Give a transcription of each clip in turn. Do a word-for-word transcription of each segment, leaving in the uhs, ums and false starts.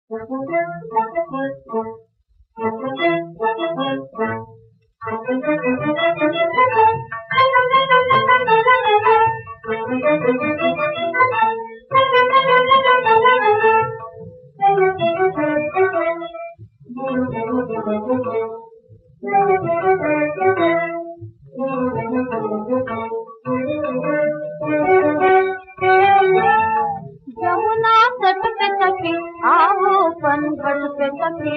जमुना तट पे सखी आओ पनघट पे सखी,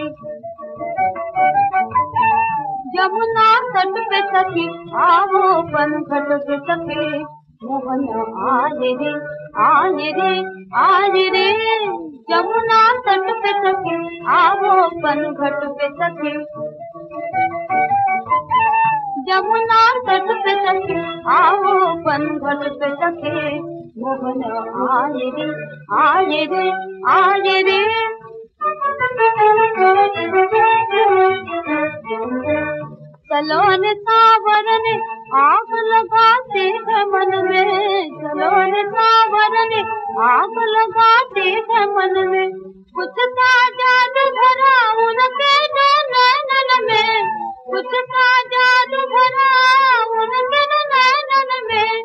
जमुना तट पे सखी आओ पनघट पे सखी, मोहन आए रे आए रे आए रे। जमुना तट पे सखी आओ पनघट पे सखी, जमुना तट पे सखी आओ पनघट पे सखी, मोहन आए रे आए रे आए रे। सलोन सावरन आग लगाते हैं मन में, सलोन सावरन आग लगाते हैं मन में, कुछ सा जादू भरा उनके नैनन में, कुछ सा जादू भरा उनके नैनन में।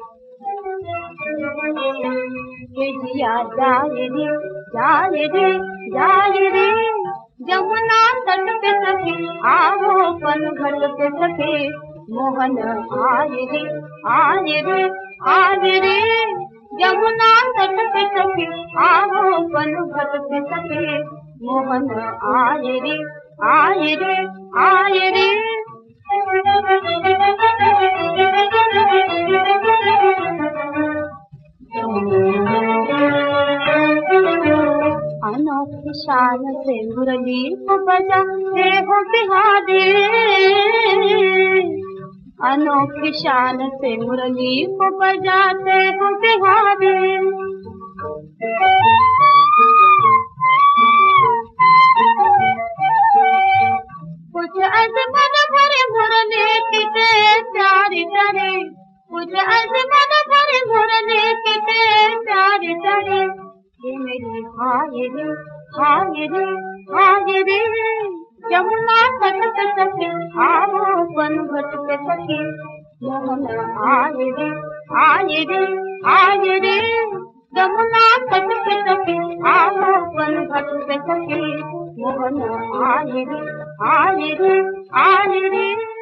के जिया जाए रे जाए रे जाए रे। जमुना तट पे सखी आओ पनघट पे सखी, मोहन आए रे आए रे आए रे। जमुना तट पे सखी आओ पनघट पे सखी, मोहन आए रे आए रे आए रे। अनोखी शान से मुरली को बजाते हो बिहारी, अनोखी शान से मुरली को बजाते हो बिहारी। कुछ अजमन भरे मुरली किटे प्यारी करे, कुछ अजमन भरे मुरली किटे प्यारी करे। ये मेरी हाय रे हाय रे हाय रे। जमुना तट पे सखी आओ पनघट पे सखी, मोहन आए रे आए रे आए रे। जमुना तट पे सखी आओ पनघट पे सखी, मोहन आए रे आए रे आए रे।